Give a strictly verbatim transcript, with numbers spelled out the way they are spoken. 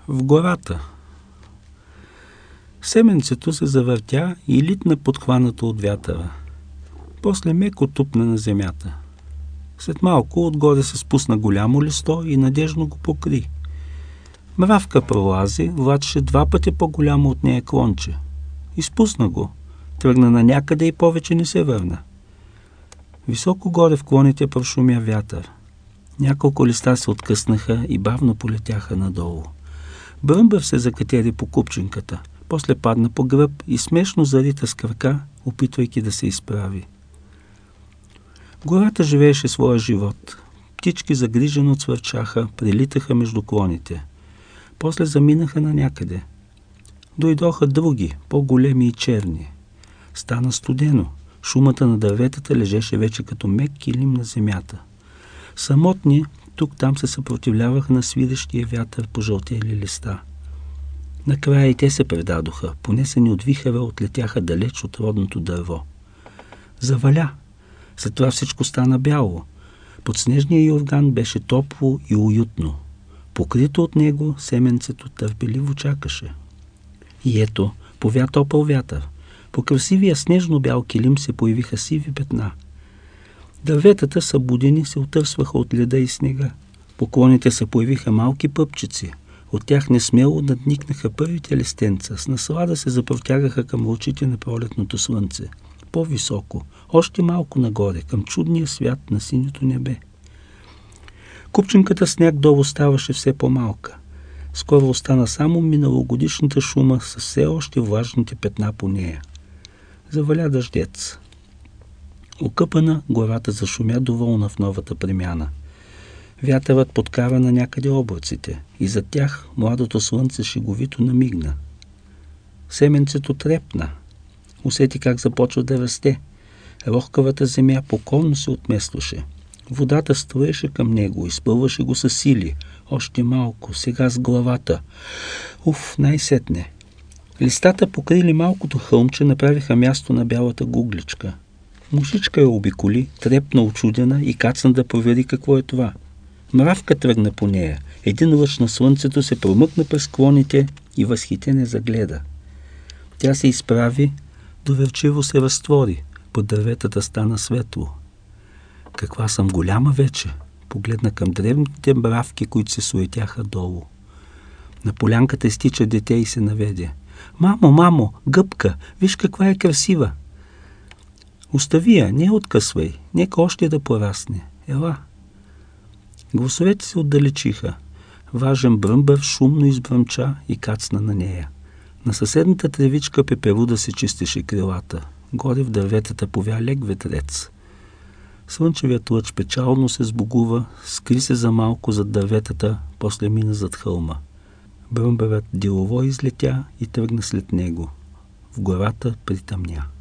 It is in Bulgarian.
В гората. Семенцето се завъртя и литна подхванато от вятъра. После меко тупна на земята. След малко отгоре се спусна голямо листо и надежно го покри. Мравка пролази, влачеше два пъти по-голямо от нея клонче. Изпусна го. Тръгна на някъде и повече не се върна. Високо горе в клоните прошумя вятър. Няколко листа се откъснаха и бавно полетяха надолу. Бръмбър се закатери по купчинката, после падна по гръб и смешно зарита с крака, опитвайки да се изправи. Гората живееше своя живот. Птички загрижено цвърчаха, прилитаха между клоните. После заминаха на някъде. Дойдоха други, по-големи и черни. Стана студено. Шумата на дърветата лежеше вече като мек килим на земята. Самотни тук-там се съпротивляваха на свирещия вятър по жълтели листа. Накрая и те се предадоха, понесени от вихъра, отлетяха далеч от родното дърво. Заваля. След това всичко стана бяло. Под снежния юрган беше топло и уютно. Покрито от него, семенцето търпеливо чакаше. И ето, повя топъл вятър. По красивия снежно-бял килим се появиха сиви петна. Дърветата, събудени, се отърсваха от леда и снега. По клоните се появиха малки пъпчици. От тях несмело надникнаха първите листенца. С наслада се запротягаха към лъчите на пролетното слънце. По-високо, още малко нагоре, към чудния свят на синьото небе. Купчинката сняг долу ставаше все по-малка. Скоро остана само миналогодишната шума с все още влажните петна по нея. Заваля дъждец. Окъпана, гората зашумя доволна в новата премяна. Вятърът подкара на някъде облаците и зад тях младото слънце шеговито намигна. Семенцето трепна. Усети как започва да расте. Рохкавата земя поколно се отместваше. Водата струеше към него, изпълваше го със сили. Още малко, сега с главата. Уф, най-сетне. Листата, покрили малкото хълмче, направиха място на бялата гугличка. Мушичка я обиколи, трепна очудена и кацна да провери какво е това. Мравка тръгна по нея. Един лъч на слънцето се промъкна през клоните и възхитене загледа. Тя се изправи, доверчиво се разтвори. Под дърветата стана светло. Каква съм голяма вече! Погледна към древните мравки, които се суетяха долу. На полянката изтича дете и се наведе. Мамо, мамо, гъбка, виж каква е красива! Остави я, не откъсвай, нека още да порасне. Ела! Гласовете се отдалечиха. Важен бръмбър шумно избръмча и кацна на нея. На съседната тревичка пеперуда се чистеше крилата. Горе в дърветата повя лек ветрец. Слънчевият лъч печално се сбогува, скри се за малко зад дърветата, после мина зад хълма. Бръмбърът делово излетя и тръгна след него. В гората притъмня.